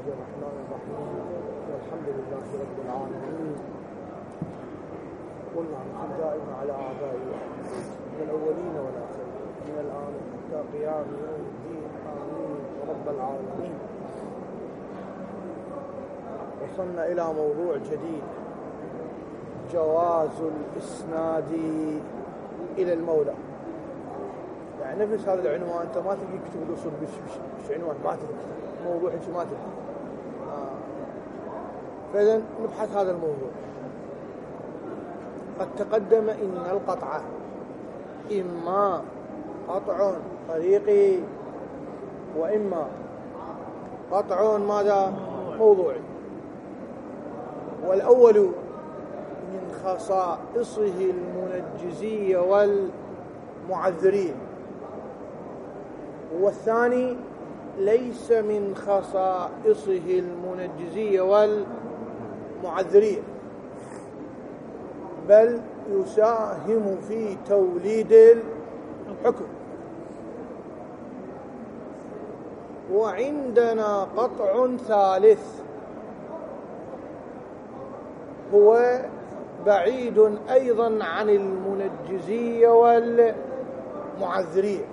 الرحمن الرحيم. والحمد لله رب العالمين. قلنا نحن دائما على أعدائنا من الأولين والآخرين من الآن حتى قيام يوم الدين. آمين رب العالمين. وصلنا إلى موضوع جديد، جواز الإسناد إلى المولى. يعني نفس هذا العنوان أنت ما تلقى كتب الأصول مش عنوان، ما تلقى موضوع ما تلقى. فإذا نبحث هذا الموضوع. قد تقدم إن القطع إما قطع طريقي وإما قطع ماذا موضوعي. والأول من خصائصه المنجزية والمعذرية، والثاني ليس من خصائصه المنجزية والمعذرية، بل يساهم في توليد الحكم. وعندنا قطع ثالث هو بعيد أيضا عن المنجزية والمعذرية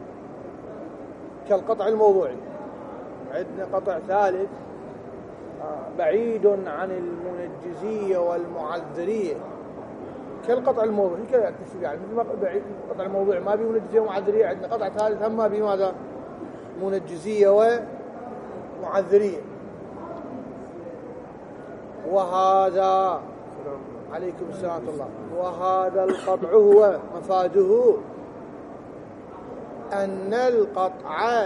كالقطع الموضوعي. عندنا قطع ثالث بعيد عن المنجزية والمعذرية كالقطع الموضوعي. كذا يعني مثل ما القطع الموضوعي ما بيه منجزية ومعذرية، عندنا قطع ثالث هم ما بيه ماذا منجزية ومعذرية. وهذا عليكم السلام الله. وهذا القطع هو مفاده أن القطع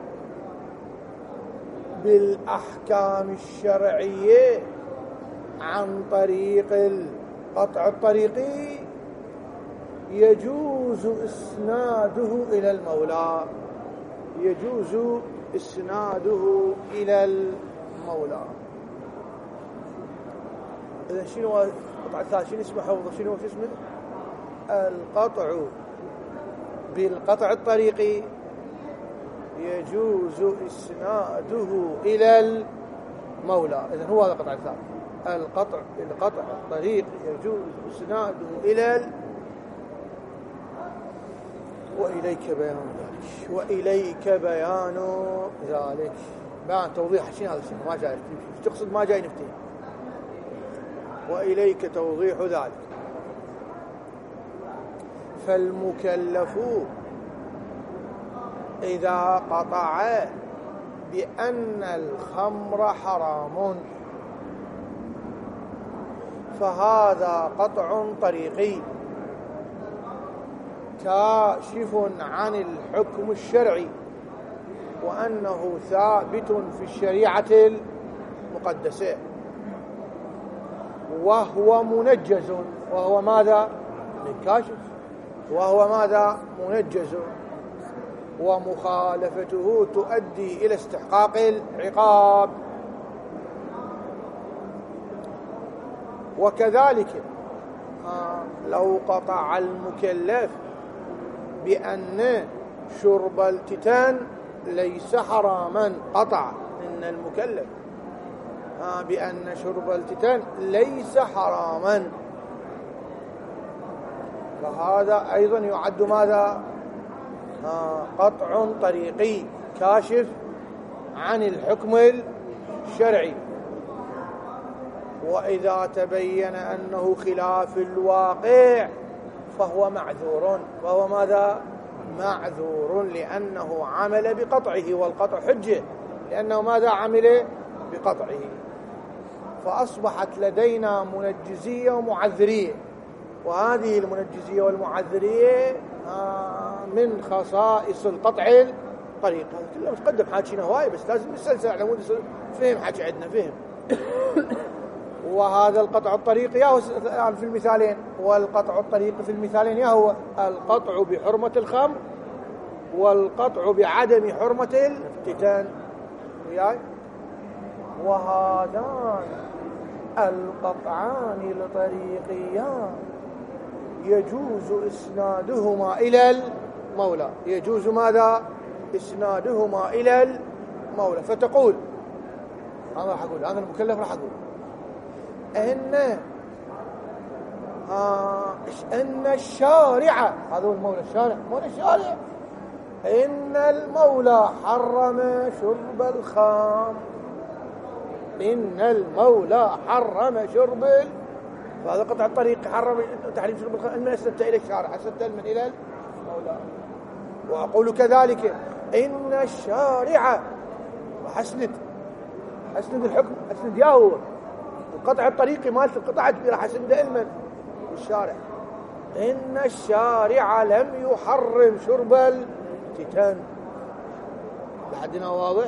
بالأحكام الشرعية عن طريق القطع الطريقي يجوز إسناده إلى المولى، يجوز إسناده إلى المولى. إذن شنو القطع الثالث؟ شنو اسمه حوض؟ شنو اسمه؟ القطع بالقطع الطريقي يجوز إسناده إلى المولى. إذن هو هذا القطع الثالث، القطع الطريقي يجوز إسناده إلى وإليك بيان ذلك. وإليك بيان ذلك بيان توضيح. شنو هذا الشيء؟ ما جاي تقصد، ما جاي نفتي. وإليك توضيح ذلك. فالمكلف إذا قطع بأن الخمر حرام فهذا قطع طريقي كاشف عن الحكم الشرعي وأنه ثابت في الشريعة المقدسة، وهو منجز. وهو ماذا؟ كاشف. وهو ماذا؟ منجز. ومخالفته تؤدي إلى استحقاق العقاب. وكذلك لو قطع المكلف بأن شرب التتان ليس حراما، قطع إن المكلف بأن شرب التتان ليس حراما، فهذا أيضا يعد ماذا؟ قطع طريقي كاشف عن الحكم الشرعي. وإذا تبين أنه خلاف الواقع فهو معذور. وهو ماذا؟ معذور، لأنه عمل بقطعه، والقطع حجة لأنه ماذا؟ عمل بقطعه. فأصبحت لدينا منجزية ومعذرية، وهذه المنجزية والمعذرية من خصائص القطع الطريق. هذا كله متقدم حاكينا هواي، بس لازم نسلسل على مود فهم حكي عندنا فهم. وهذا القطع الطريق يا هو في المثالين، والقطع الطريق في المثالين يا هو القطع بحرمة الخمر والقطع بعدم حرمة التتان. وهذان القطعان الطريقيان يجوز إسنادهما إلى المولى. يجوز ماذا؟ إسنادهما إلى المولى. فتقول هذا راح أقول، هذا المكلف راح أقول إن الشارع، هذا هو المولى الشارع، مولى الشارع، إن المولى حرم شرب الخمر، إن المولى حرم شرب، فهذا قطع الطريق حرم تحريم شرب الخمر. من أسندت إلى الشارع؟ أسندت من إلى المولى. وأقول كذلك إن الشارع، وحسند الحكم، أسند ياهو القطع الطريقي مالت القطعة راح أسند إلمن الشارع. إن الشارع لم يحرم شرب التتان. لحدنا واضح؟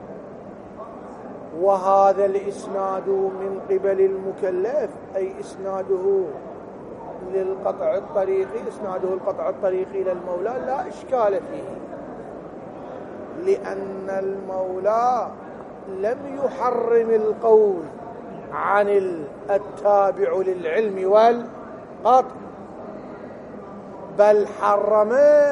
وهذا الإسناد من قبل المكلف، أي إسناده للقطع الطريقي، إسناده القطع الطريقي إلى المولى لا إشكال فيه، لأن المولى لم يحرم القول عن التابع للعلم والقطع، بل حرم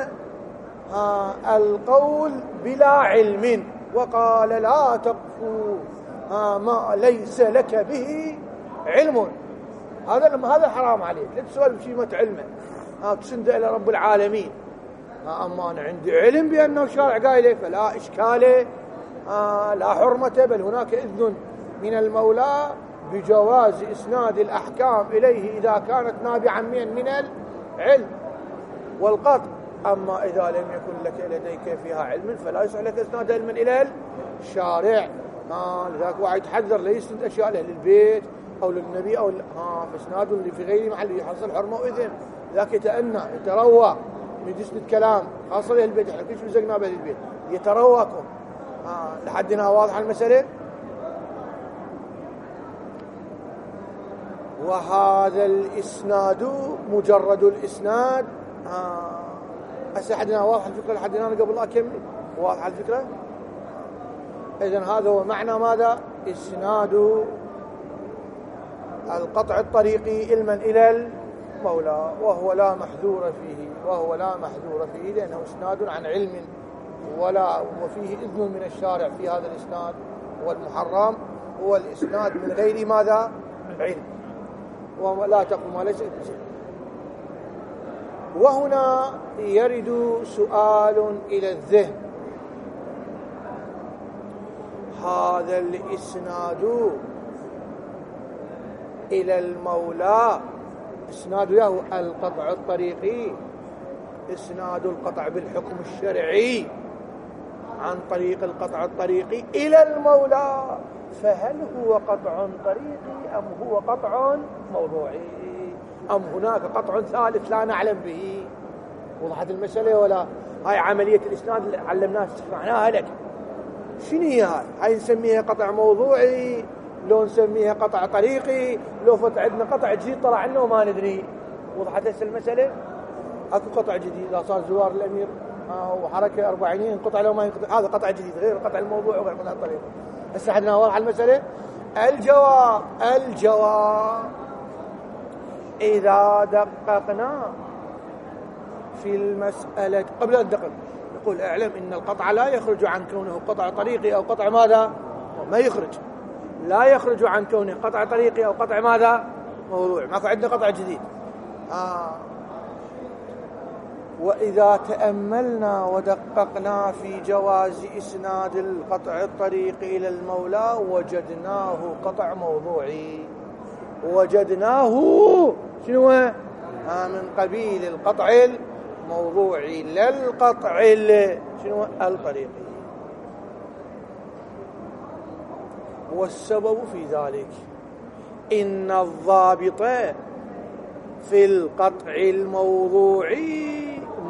القول بلا علم، وقال لا تقف ما ليس لك به علم. هذا حرام عليك، لا تسولف شيء علمه، تسند إلى رب العالمين. أما أنا عندي علم بأنه الشارع قايله فلا إشكال، لا حرمة، بل هناك إذن من المولى بجواز إسناد الأحكام إليه إذا كانت نابعا من العلم والقطع. أما إذا لم يكن لك لديك فيها علم فلا يصح لك إسناد علم إلى الشارع. لذلك واحد يتحذر لا يسند أشياء لأهل البيت أو للنبي أو فإسناد اللي في غير محل يحصل حرمة وإذن. ذاك يتروى من جسد الكلام خاصة لأهل البيت، احنا كلش مزقنا بأهل البيت يترواكم. لحدنا واضح المسألة. وهذا الإسناد مجرد الإسناد حدنا واضح الفكرة. لحدنا أنا قبل لا أكمل واضح الفكرة. إذن هذا هو معنى ماذا؟ إسناد القطع الطريقي علما إلى المولى، وهو لا محذور فيه، لأنه إسناد عن علم وفيه إذن من الشارع في هذا الإسناد. والمحرم هو الإسناد من غير ماذا؟ علم. ولا تقم ما ليس. وهنا يرد سؤال إلى الذهن: هذا الإسناد إلى المولى إسناد له القطع الطريقي، إسناد القطع بالحكم الشرعي عن طريق القطع الطريقي إلى المولى، فهل هو قطع طريقي أم هو قطع موضوعي أم هناك قطع ثالث لا نعلم به؟ وضحت المسألة ولا؟ هاي عملية الإسناد اللي علمناها شرحناها لك. شنو هي هاي نسميها قطع موضوعي، لو نسميها قطع طريقي، لو فت عندنا قطع جديد طلع لنا وما ندري. وضحت هسه المسألة؟ اكو قطع جديد إذا صار زوار الأمير وحركة 40 ينقطع لو ما ينقطع، هذا قطع جديد غير قطع الموضوع وغير قطع الطريق. هسه حدنا واضح المسألة. الجواب إذا دققنا في المسألة قبل أن ندقق نقول اعلم إن القطع لا يخرج عن كونه قطع طريقي أو قطع ماذا؟ ما يخرج، لا يخرج عن كونه قطع طريقي أو قطع ماذا؟ موضوع. ماكو عندنا قطع جديد. وإذا تأملنا ودققنا في جواز إسناد القطع الطريقي إلى المولى وجدناه قطع موضوعي، وجدناه شنو؟ من قبيل القطع الموضوعي لا القطع شنو؟ الطريقي. والسبب في ذلك إن الضابط في القطع الموضوعي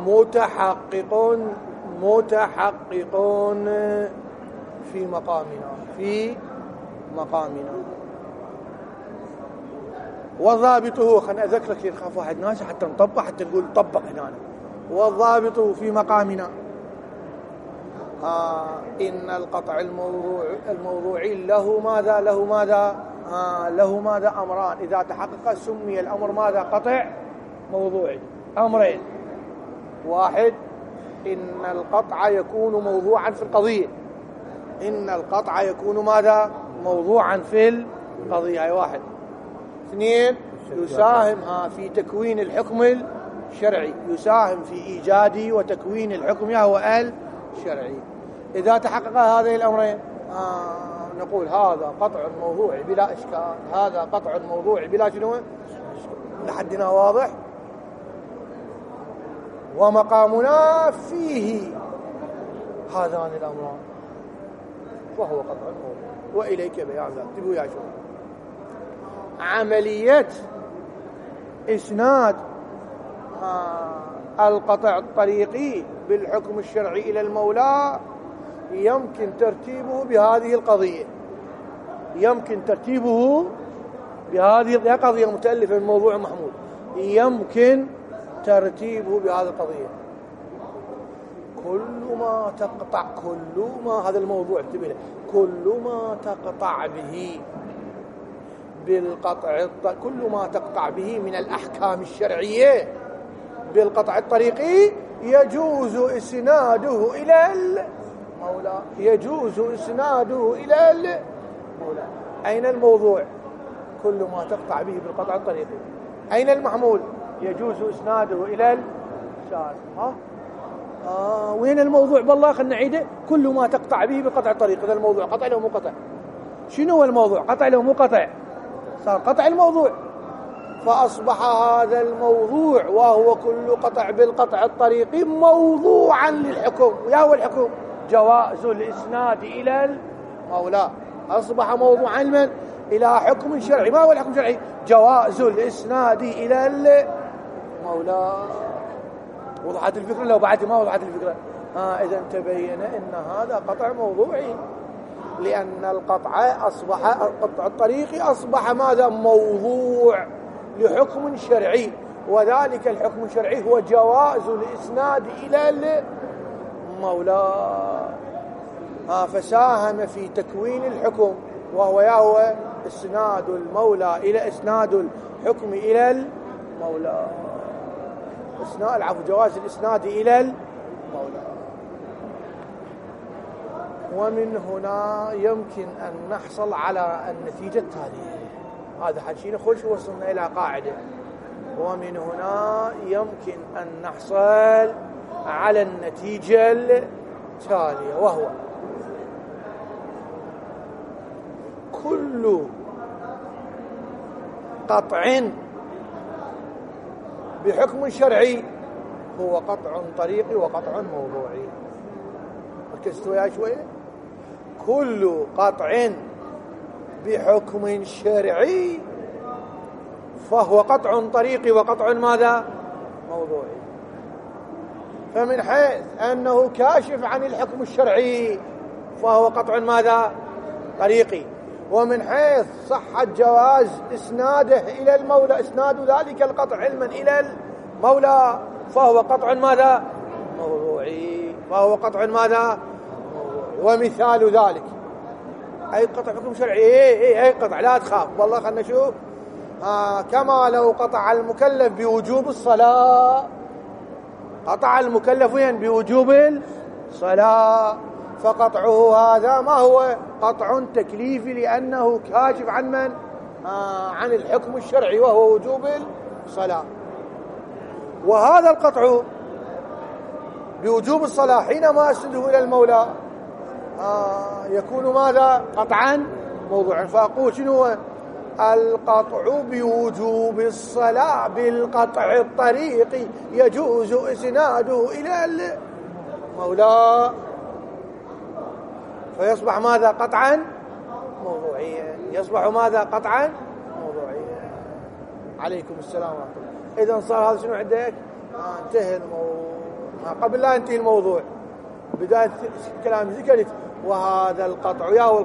متحقق في مقامنا. والضابط هو، خلنا أذكرك لنخاف واحد ناس حتى نطبق، حتى نقول طبق هنا. والضابط في مقامنا إن القطع الموضوعي له ماذا؟ أمران. إذا تحقق سمي الأمر ماذا؟ قطع موضوعي. أمرين: واحد، إن القطع يكون موضوعا في القضية، إن القطع يكون ماذا؟ موضوعا في القضية. هاي واحد. اثنين، يساهم في تكوين الحكم الشرعي، يساهم في إيجاد وتكوين الحكم هو الشرعي. إذا تحقق هذين الأمرين نقول هذا قطع موضوعي بلا إشكال، هذا قطع موضوعي بلا شنو، لحدنا واضح. ومقامنا فيه هذان الأمران وهو قطع الموضوع. وإليك بيان ذلك. تبوا يا شو عملية إسناد القطع الطريقي بالحكم الشرعي إلى المولى يمكن ترتيبه بهذه القضية، يمكن ترتيبه بهذه قضية متألفة من موضوع محمود، يمكن ترتيبه بهذه القضية. كل ما تقطع، كل ما هذا الموضوع انتبه له، كل ما تقطع به بالقطع، كل ما تقطع به من الأحكام الشرعية بالقطع الطريقي يجوز إسناده إلى المولى، يجوز إسناده إلى المولى. أين الموضوع؟ كل ما تقطع به بالقطع الطريقي. أين المحمول؟ يجوز إسناده إلى الشارع. وين الموضوع بالله؟ خلنا نعيده. كل ما تقطع به بالقطع الطريقي. هذا الموضوع قطع له مو قطع. شنو هو الموضوع؟ قطع له مو قطع، صار قطع الموضوع. فأصبح هذا الموضوع وهو كل قطع بالقطع الطريقي موضوعا للحكم. ويا هو الحكم؟ جواز الإسناد إلى المولى. أصبح موضوعا من؟ إلى حكم شرعي. ما هو الحكم الشرعي؟ جواز الإسناد إلى المولى. وضحت الفكرة لو بعد ما وضحت الفكرة؟ إذا تبين أن هذا قطع موضوعي، لأن القطع أصبح، القطع الطريقي أصبح ماذا؟ موضوع لحكم شرعي، وذلك الحكم الشرعي هو جواز الإسناد إلى المولى. فساهم في تكوين الحكم، وهو يهوى إسناد المولى إلى إسناد الحكم إلى المولى. جواز الإسناد إلى المولى. ومن هنا يمكن أن نحصل على النتيجة التالية. هذا حكينا خوش وصلنا إلى قاعدة. ومن هنا يمكن أن نحصل على النتيجة التالية، وهو كل قطع بحكم شرعي هو قطع طريقي وقطع موضوعي. ركزتوا يا شوية؟ كل قطع بحكم شرعي فهو قطع طريقي وقطع ماذا؟ موضوعي. فمن حيث أنه كاشف عن الحكم الشرعي فهو قطع ماذا؟ طريقي. ومن حيث صحة جواز إسناده إلى المولى، إسناد ذلك القطع علما إلى المولى، فهو قطع ماذا؟ موضوعي. فهو قطع ماذا؟ موضوعي. ومثال ذلك أي قطع حكم شرعي، أي قطع، لا تخاف والله. خلنا نشوف. كما لو قطع المكلف بوجوب الصلاة، قطع المكلف بوجوب الصلاة، فقطعه هذا ما هو؟ قطع تكليفي، لأنه كاشف عن من؟ عن الحكم الشرعي وهو وجوب الصلاة. وهذا القطع بوجوب الصلاة حينما أسنده إلى المولى يكون ماذا؟ قطعا موضوعا. فأقول شنو هو؟ القطع بوجوب الصلاة بالقطع الطريقي يجوز إسناده إلى المولى، فيصبح ماذا؟ قطعا موضوعيا. يصبح ماذا؟ قطعا موضوعيا. عليكم السلام ورحمة الله. إذن صار هذا شنو عندك؟ انتهى الموضوع. قبل لا ينتهي الموضوع بداية كلام ذكرت. وهذا القطع يهو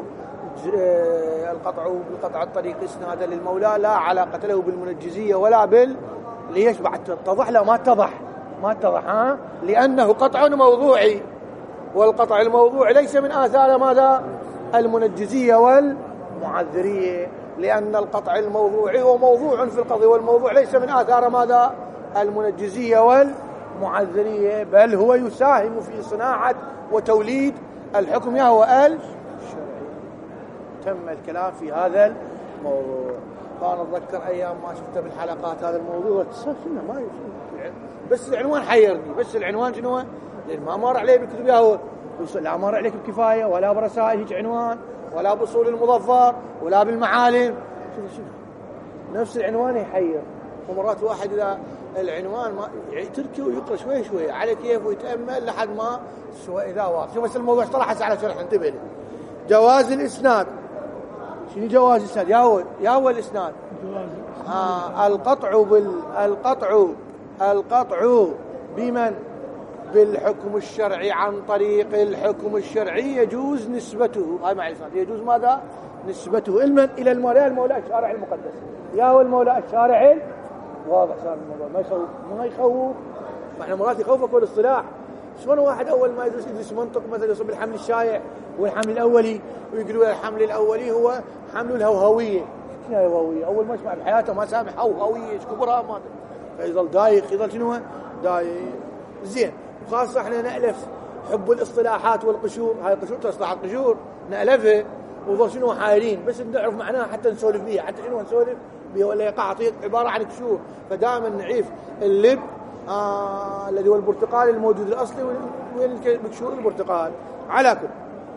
القطع بالقطع الطريق إسنادا للمولى لا علاقة له بالمنجزية ولا ليش بعد تتضح؟ لا ما اتضح لأنه قطع موضوعي، والقطع الموضوع ليس من آثار ماذا؟ المنجزية والمعذرية، لأن القطع الموضوعي هو موضوع في القضية، والموضوع ليس من آثار ماذا؟ المنجزية والمعذرية، بل هو يساهم في صناعة وتوليد الحكم يهو الشرعي. تم الكلام في هذا الموضوع. فأنا أتذكر أيام ما شفته بالحلقات هذا الموضوع شنو ما يشوف بس العنوان حيرني، بس العنوان شنو؟ لأن ما مر عليه بالكتب هو لا مر عليك بكفاية ولا برسائل هيك عنوان ولا بأصول المظفر ولا بالمعالم. شوف نفس العنوان يحير. ومرات واحد إذا العنوان ما يتركه ويقرأ شوي شوي على كيف ويتأمل لحد ما شوي إذا واضح. شوف بس الموضوع اشترح على شرح انتبه له. جواز الإسناد. شنو جواز الإسناد؟ يا هو الإسناد القطع بمن؟ بالحكم الشرعي عن طريق الحكم الشرعي يجوز نسبته. هاي معنى الإسناد. يجوز ماذا؟ نسبته إلى المولى الشارع المقدس. يا هو المولى الشارع واضح. صار الموضوع ما يخوف. معنى مرات يخوفك والاصطلاح. شلون واحد أول ما يدرس منطق مثلا يصب الحمل الشائع والحمل الأولي ويقولوا الحمل الأولي هو حمل الهوهوية. شنو الهوهوية؟ أول ما يسمع بحياته ما سامع هوهوية إيش كبرها ما فيظل دايخ يظل شنو دايخ. زين وخاصة احنا نألف حب الاصطلاحات والقشور. هاي القشور تصطلحات قشور نألفها وظل شنو حايرين بس نعرف معناها حتى نسولف بيها. حتى شنو نسولف بيها ولا يقع عبارة عن قشور. فدائما نعيف اللب الذي هو البرتقال الموجود الأصلي بقشور البرتقال على كل.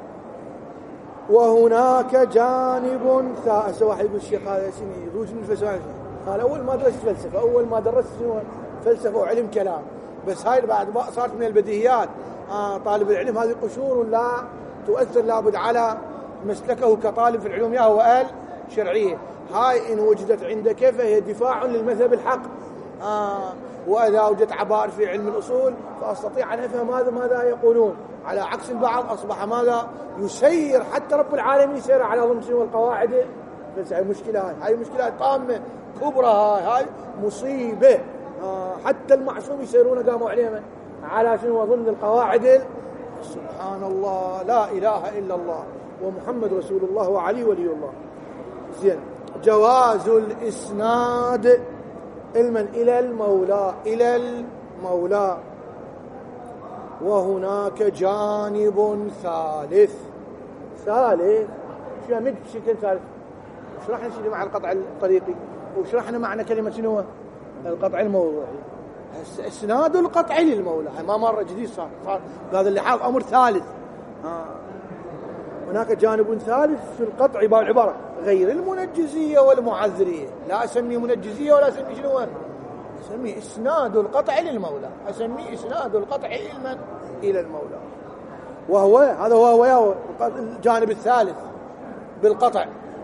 وهناك جانب ثالث. واحد يقول الشيخ هذا سني يروج من الفلسفة. قال أول ما درست فلسفة أول ما درست فلسفة وعلم كلام بس هاي بعد صارت من البديهيات. طالب العلم هذه قشور لا تؤثر لابد على مسلكه كطالب في العلوم يا هو آل شرعية. هاي إن وجدت عندك فهي دفاع للمذهب الحق. وإذا وجدت عبائر في علم الأصول فأستطيع أن أفهم ماذا يقولون. على عكس البعض أصبح ماذا يسير حتى رب العالمين يسير على ضمن والقواعد. بس هاي مشكلة. هاي مشكلة طامة كبرى. هاي مصيبة. حتى المعصوم يسيرون قاموا عليهم على شنو ضمن القواعد. سبحان الله لا إله إلا الله ومحمد رسول الله وعلي ولي الله. زين جواز الإسناد إلى المولى. وهناك جانب ثالث. شو مد بشكل ثالث؟ وش راح نشيل مع القطع الطريقي؟ وش راح معنى كلمة شنو القطع الموضوعي؟ اسناد القطع للمولى. ما مرة جديد صار هذا اللي حاط أمر ثالث. هناك جانب ثالث في القطع بعبارة غير المنجزية والمعذرية. لا أسميه منجزية ولا أسميه شنو؟ أسميه إسناد القطع للمولى. أسميه إسناد القطع إلى المولى. هذا هو الجانب الثالث بالقطع.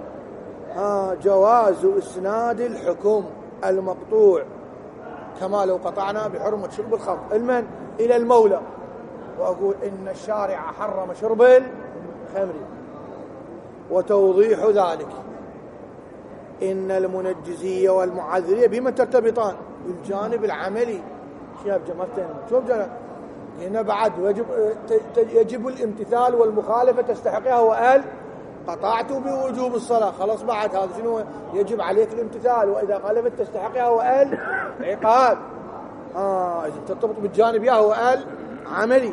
جواز إسناد الحكم المقطوع كما لو قطعنا بحرمة شرب الخمر إلى المولى. وأقول إن الشارع حرم شرب الخمر. وتوضيح ذلك إن المنجزية والمعذرية بما ترتبطان؟ بالجانب العملي. شوف جانب هنا بعد يجب الامتثال والمخالفة تستحقها وقال قطعت بوجوب الصلاة. خلاص بعد هذا شنو يجب عليك الامتثال وإذا خالفت تستحقها وقال عقاب. إذا ترتبط بالجانب يا هو قال عملي.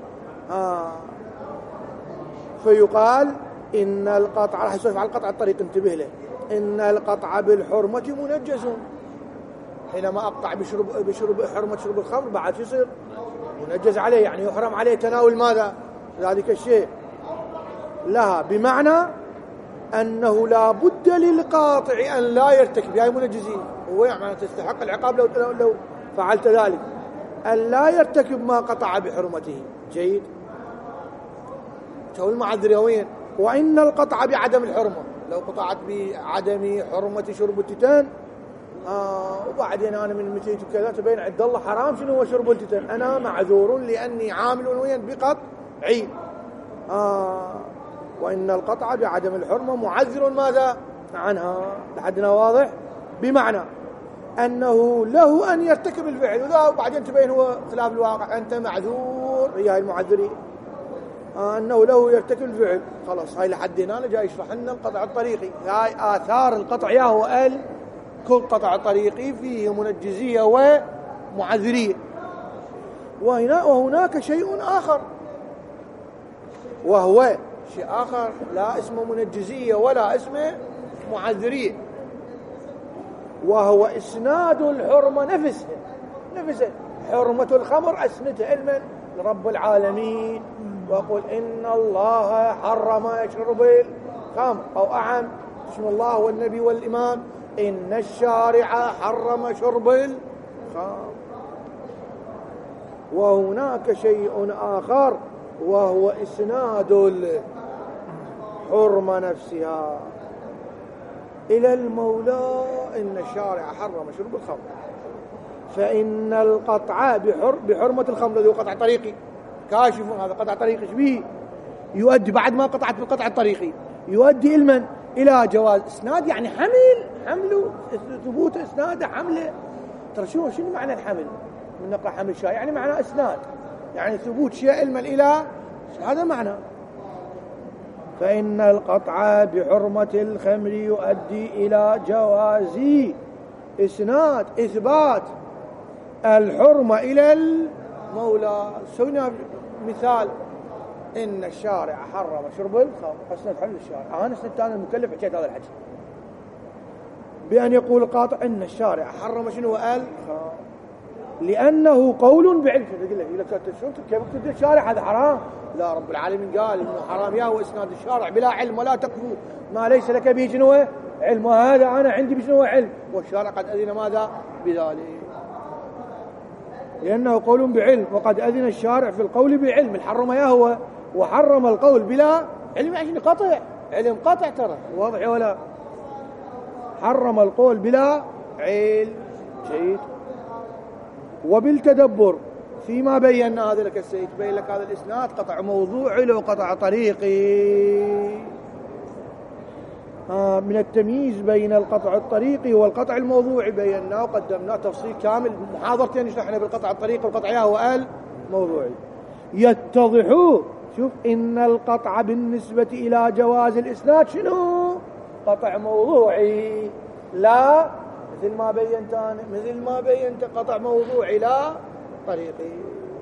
فيقال إن القطع راح يسولف على القطع الطريق انتبه له. إن القطع بالحرمة منجز. حينما أقطع بشرب حرمة شرب الخمر بعد يصير منجز عليه يعني يحرم عليه تناول ماذا ذلك الشيء لها. بمعنى أنه لا بد للقاطع أن لا يرتكب. هاي منجزين هو يعني تستحق العقاب لو فعلت ذلك. أن لا يرتكب ما قطع بحرمته. جيد. شو المعذر وين؟ وإن القطع بعدم الحرمة لو قطعت بعدم حرمة شرب التتان وبعدين أنا من متيت وكذا تبين عند الله حرام شنو هو شرب التتان. أنا معذور لأني عامل وين بقطعي. وإن القطع بعدم الحرمة معذر ماذا عنها. لحدنا واضح؟ بمعنى أنه له أن يرتكب الفعل وبعدين تبين هو خلاف الواقع. أنت معذور. هي المعذرين أنه له يرتكب الفعل. خلاص هاي لحدنا جاي يشرح لنا القطع الطريقي. هاي آثار القطع يا هو كل قطع طريقي فيه منجزية ومعذرية. وهناك شيء آخر وهو شيء آخر لا اسمه منجزية ولا اسمه معذرية، وهو إسناد الحرمة نفسها. حرمة الخمر أسندها علما لرب العالمين، وقل إن الله حرم شرب الخمر، أو أعم بسم الله والنبي والإمام إن الشارع حرم شرب الخمر. وهناك شيء آخر وهو إسناد الحرمة نفسها إلى المولى إن الشارع حرم شرب الخمر، فإن القطع بحرمة الخمر الذي هو قطع طريقي كاشف، هذا قطع طريقي شبيه يؤدي بعد ما قطعت بالقطع الطريقي يؤدي علما إلى جواز إسناد، يعني حمله ثبوت إسناده حمله. ترى شنو معنى الحمل من نقرأ حمل شيء؟ يعني معنى إسناد، يعني ثبوت شيء علما إلى، هذا معنى. فإن القطع بحرمة الخمر يؤدي إلى جواز إسناد إثبات الحرمة إلى المولى. سوينا مثال إن الشارع حرم شرب الخمر، أسند حل الشارع، أنا أسند أنا المكلف حكيت هذا الحكي بأن يقول القاطع إن الشارع حرم شنو الخمر لأنه قول بعلم. يقول لك كيف تقول الشارع هذا حرام؟ لا، رب العالمين قال إنه حرام يا هو إسناد الشارع بلا علم، ولا تكفو ما ليس لك به شنو علم، وهذا أنا عندي بشنو علم، والشارع قد أذن ماذا بذلك، لأنه قول بعلم، وقد أذن الشارع في القول بعلم. الحرم يا هو وحرم القول بلا علم، عشان قطع علم قطع، ترى واضح ولا؟ حرم القول بلا علم. جيد. وبالتدبر فيما بينا هذا لك السيد بين لك هذا الإسناد قطع موضوعي لو قطع طريقي، من التمييز بين القطع الطريقي والقطع الموضوعي بيناه وقدمناه تفصيل كامل، محاضرتين نشرحنا بالقطع الطريقي والقطع ياهو الموضوعي. يتضح شوف إن القطع بالنسبة إلى جواز الإسناد شنو؟ قطع موضوعي، لا مثل ما بينت قطع موضوعي لا طريقي.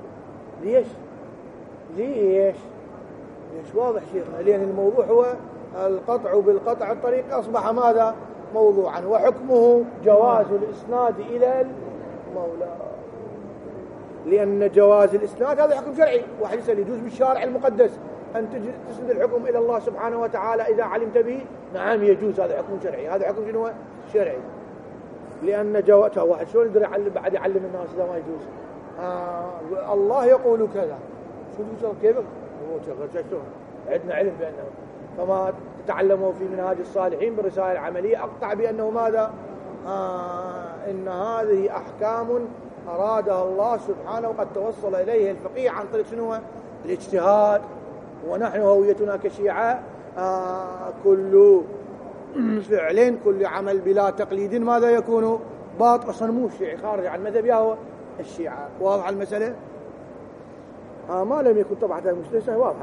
ليش واضح شيخنا؟ لأن الموضوع هو القطع بالقطع الطريقي أصبح ماذا؟ موضوعا، وحكمه جواز الإسناد إلى المولى، لأن جواز الإسناد هذا حكم شرعي. واحد يسأل يجوز بالشارع المقدس أن تسند الحكم إلى الله سبحانه وتعالى إذا علمت به؟ نعم يجوز، هذا حكم شرعي، هذا حكم شنو؟ شرعي. لأن جواز واحد شلون يقدر بعد يعلم الناس إذا ما يجوز؟ الله يقول كذا، شو كيف شلون؟ عندنا علم بأنه، فما تتعلموا في منهاج الصالحين بالرسائل العملية أقطع بأنه ماذا؟ إن هذه أحكام أرادها الله سبحانه وقد توصل إليه الفقيه عن طريق شنو؟ الاجتهاد. ونحن هويتنا كشيعة كل فعل كل عمل بلا تقليد ماذا يكون؟ باطل. أصلا مو الشيعي خارج عن مذهب ياهو الشيعة. واضح المسألة؟ ما لم يكن طبعا المسلسة واضحة.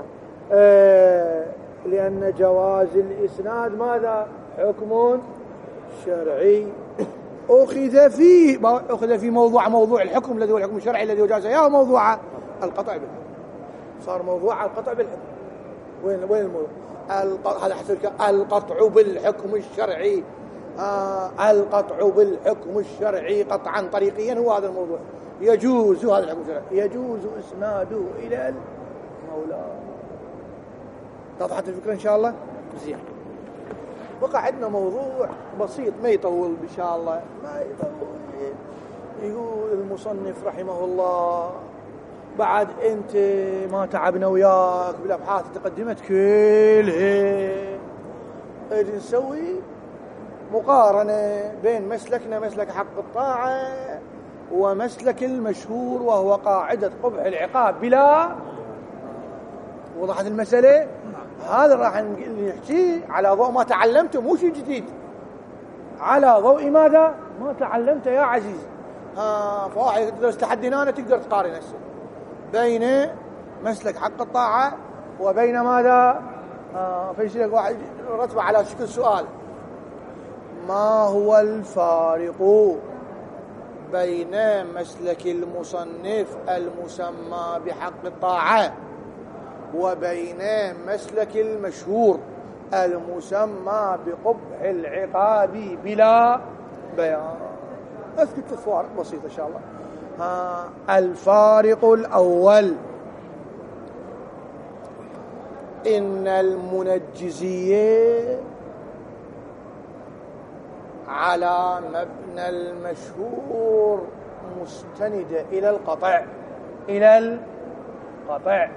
لأن جواز الإسناد ماذا؟ حكم شرعي أخذ في موضوع الحكم الذي هو الحكم الشرعي الذي هو جاز ياهو موضوع القطع بالحكم. صار موضوع القطع بالحكم. وين الموضوع؟ هذا حسب القطع بالحكم الشرعي. القطع بالحكم الشرعي قطعا طريقيا هو هذا الموضوع. يجوز هذا الحكم الشرعي، يجوز إسناده إلى المولى. وضحت الفكرة إن شاء الله؟ زين. بقى عندنا موضوع بسيط ما يطول إن شاء الله، ما يطول. يقول المصنف رحمه الله بعد أنت ما تعبنا وياك بالأبحاث تقدمت كلها، اجي نسوي مقارنة بين مسلك حق الطاعة ومسلك المشهور وهو قاعدة قبح العقاب بلا. وضحت المسألة؟ هذا راح نحكي على ضوء ما تعلمته، مو شيء جديد، على ضوء ماذا؟ ما تعلمته يا عزيز. فواحد تدرس تحدينا أنا تقدر تقارن هسه بين مسلك حق الطاعة وبين ماذا؟ فيصير واحد رتبه على شكل سؤال: ما هو الفارق بين مسلك المصنف المسمى بحق الطاعة وبين مسلك المشهور المسمى بقبح العقاب بلا بيان. أذكر فوارق بسيطة إن شاء الله. الفارق الأول: إن المنجزية على مبنى المشهور مستندة إلى القطع،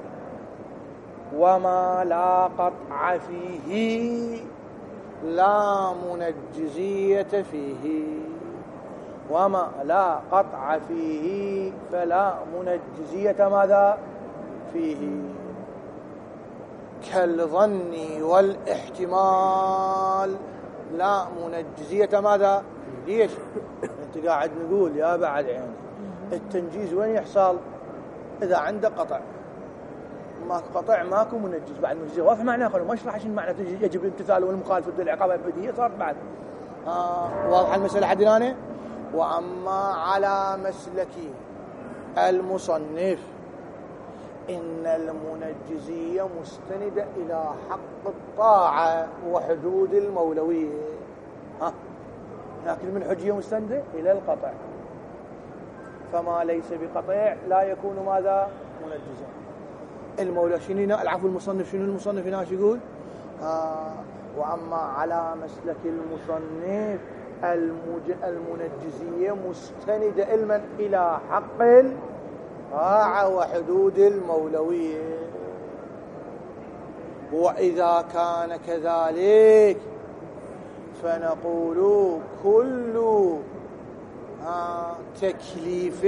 وما لا قطع فيه لا منجزية فيه، وما لا قطع فيه فلا منجزية ماذا فيه، كالظن والاحتمال لا منجزية ماذا فيه. ليش انت قاعد نقول يا بعد عيني التنجيز وين يحصل؟ إذا عنده قطع، ما قطع ماكو منجز. بعد منجزية واضح معناه، خلوا ما اشرح شنو معنى يجب الامتثال والمخالفة ضد العقاب البديهية صارت بعد. واضح المسألة حد الآن. وأما على مسلك المصنف إن المنجزية مستندة إلى حق الطاعة وحدود المولوية، لكن من حجية مستندة إلى القطع، فما ليس بقطع لا يكون ماذا منجزا. المولى شنو العفو المصنف شنو المصنف هنا يقول؟ وأما على مسلك المصنف المنجزية مستندة إلى حق الطاعة وحدود المولوية. وإذا كان كذلك فنقول كل تكليف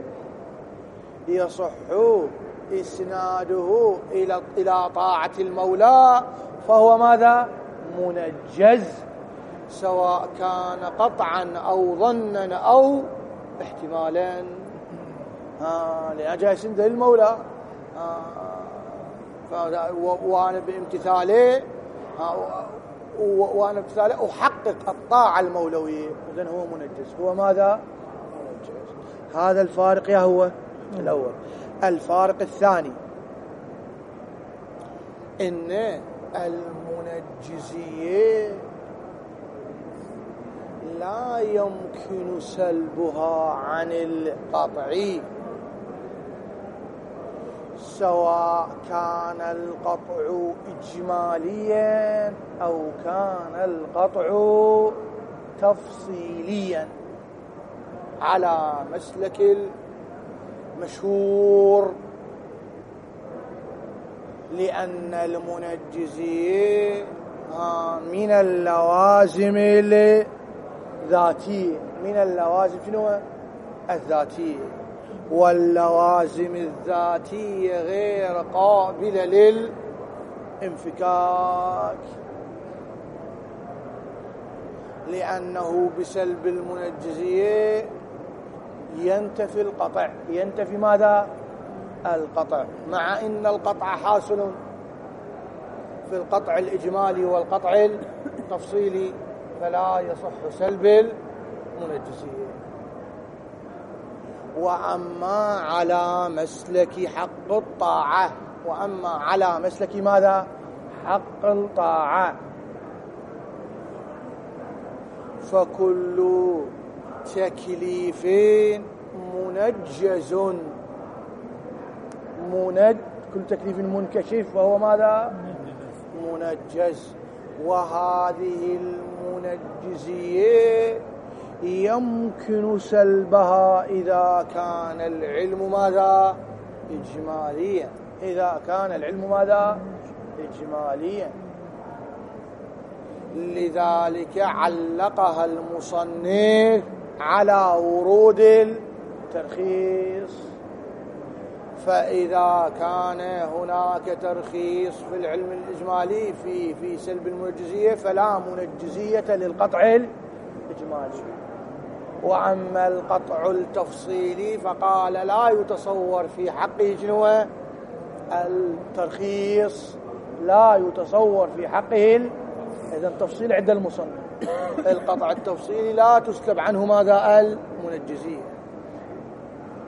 يصح إسناده إلى طاعة المولى فهو ماذا منجز، سواء كان قطعا أو ظنا أو احتمالا. لأن جاي سند المولى وأنا بامتثاله أحقق الطاعة المولوية، إذن هو منجز. هو ماذا منجز. هذا الفارق يا هو الأول. الفارق الثاني: إن المنجزية لا يمكن سلبها عن القطع، سواء كان القطع إجماليا أو كان القطع تفصيليا، على مسلك المشهور، لأن المنجزية من اللوازم الذاتية، من اللوازم شنو الذاتية، واللوازم الذاتية غير قابلة للانفكاك، لأنه بسلب المنجزية ينتفي القطع. ينتفي ماذا القطع، مع أن القطع حاصل في القطع الإجمالي والقطع التفصيلي، فلا يصح سلب المنجزية. وأما على مسلك حق الطاعة، وأما على مسلك ماذا حق الطاعة، فكل تكليف منجز كل تكليف منكشف فهو ماذا منجز. وهذه المنجزية يمكن سلبها إذا كان العلم ماذا إجماليا، إذا كان العلم ماذا إجماليا. لذلك علقها المصنف على ورود الترخيص. فإذا كان هناك ترخيص في العلم الإجمالي في سلب المنجزية فلا منجزية للقطع الإجمالي. وأما القطع التفصيلي فقال لا يتصور في حقه شنو الترخيص، لا يتصور في حقه إذا التفصيل عند المصنف. القطع التفصيلي لا تسلب عنه ماذا المنجزية.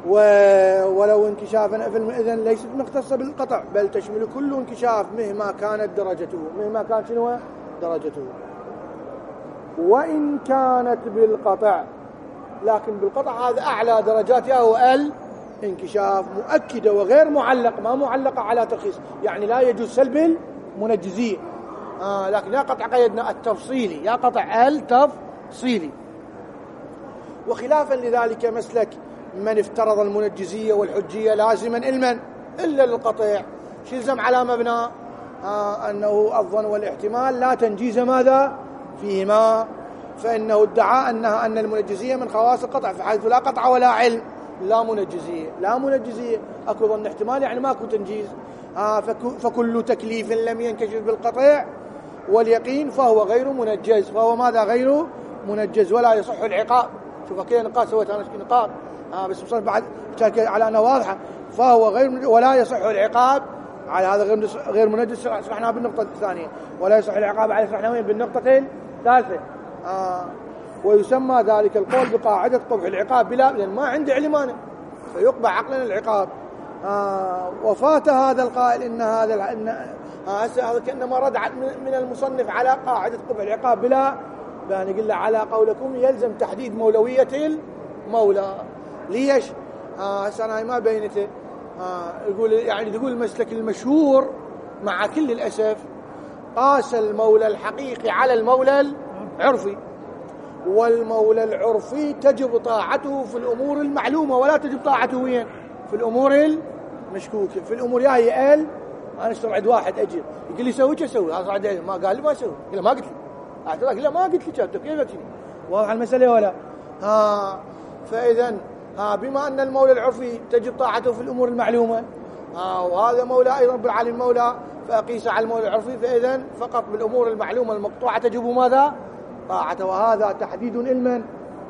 ولو انكشافا إذن ليست مختصة بالقطع، بل تشمل كل انكشاف مهما كانت درجته، مهما كانت شنو درجته. وإن كانت بالقطع، لكن بالقطع هذا أعلى درجاتها هو الانكشاف، مؤكدة وغير معلق، ما معلقة على ترخيص، يعني لا يجوز سلب المنجزية. لكن يا قطع قيدنا التفصيلي، يا قطع التفصيلي. وخلافا لذلك مسلك من افترض المنجزية والحجية لازما إلا للقطع، شلزم على مبنى أنه الظن والاحتمال لا تنجيز ماذا فيهما، فإنه ادعى أن المنجزية من خواص القطع، فحيث لا قطع ولا علم لا منجزية، أكو ظن احتمال يعني ماكو تنجيز. فكل تكليف لم ينكشف بالقطع واليقين فهو غير منجز، فهو ماذا غير منجز، ولا يصح العقاب. شوف كذا نقاط سويتها نقاط بس مصنف بعد على أنها واضحة. فهو غير ولا يصح العقاب على هذا غير منجز، شرحناها بالنقطة الثانية، ولا يصح العقاب على شرحناها وين بالنقطة الثالثة. ويسمى ذلك القول بقاعدة قبح العقاب بلا، لأن ما عندي علم أنا، فيقبح عقلا العقاب. وفات هذا القائل إن هذا كأنما رد من المصنف على قاعدة قبح العقاب بلا، يعني قل على قولكم يلزم تحديد مولوية المولى. ليش؟ أنا ما بينته. يقول المسلك المشهور مع كل الأسف قاس المولى الحقيقي على المولى العرفي، والمولى العرفي تجب طاعته في الأمور المعلومة، ولا تجب طاعته وين؟ في الأمور المشكوكة. في الأمور هي أنا اشتري عند واحد أجي يقول لي سوي أسوي، هذا ما قال لي ما أسوي، قال ما قلت لي، أعتقد لا ما قلت لي كيف قلت لي، واضح المسألة ولا؟ فإذا بما أن المولى العرفي تجب طاعته في الأمور المعلومة، وهذا مولى أيضا بالعالم مولى، فأقيس على المولى العرفي، فإذا فقط بالأمور المعلومة المقطوعة تجب ماذا؟ طاعته. وهذا تحديد علما.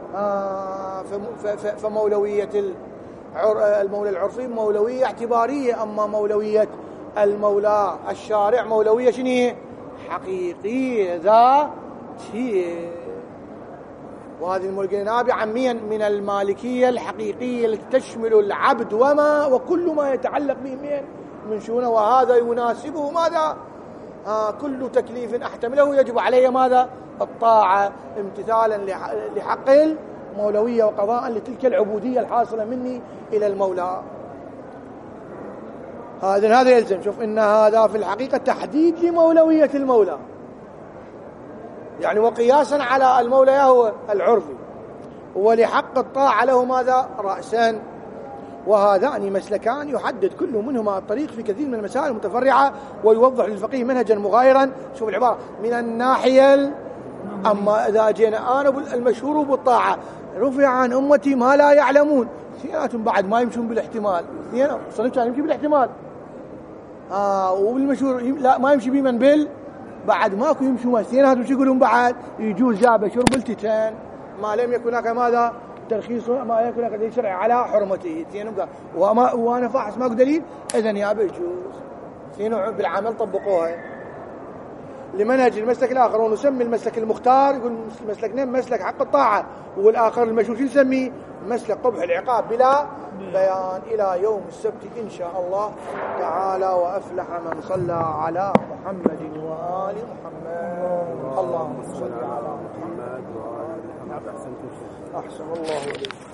فمولوية المولى العرفي مولوية اعتبارية، أما مولوية المولى الشارع مولوية شنو؟ حقيقية ذاتية. وهذه المولوية نابعة من المالكية الحقيقية التي تشمل العبد وكل ما يتعلق به من شؤونه، وهذا يناسبه ماذا؟ كل تكليف أحتمله يجب عليه ماذا؟ الطاعة، امتثالا لحق المولوية وقضاء لتلك العبودية الحاصلة مني إلى المولى. هذا يلزم. شوف إن هذا في الحقيقة تحديد لمولوية المولى، يعني وقياسا على المولى هو العرفي، ولحق الطاعة له ماذا؟ رأسا. وهذان مسلكان يحدد كل منهما الطريق في كثير من المسائل المتفرعة، ويوضح للفقيه منهجا مغايرا. شوف العبارة من الناحية. أما إذا جينا أنا المشهور بالطاعة رفع عن أمتي ما لا يعلمون، اثنيناتهم بعد ما يمشون بالاحتمال، اثنين صنف كان يمشي بالاحتمال، وبالمشهور لا ما يمشي بمن بعد ماكو يمشوا، اثنيناتهم شو يقولون بعد؟ يجوز جابه شرب التتان ما لم يكن هناك ماذا؟ ترخيص، ما يكون هناك دليل شرعي على حرمته. اثنين وانا فاحص ماكو دليل، اذا يابا يجوز. اثنين بالعمل طبقوها لمنهج المسلك الآخر، ونسمي المسلك المختار، يقول مسلكنا مسلك حق الطاعة، والآخر المشهور شو نسميه؟ مسلك قبح العقاب بلا بيان. إلى يوم السبت إن شاء الله تعالى. وأفلح من صلى على محمد وآل محمد. اللهم صل على محمد وآل محمد. أحسن الله إليك.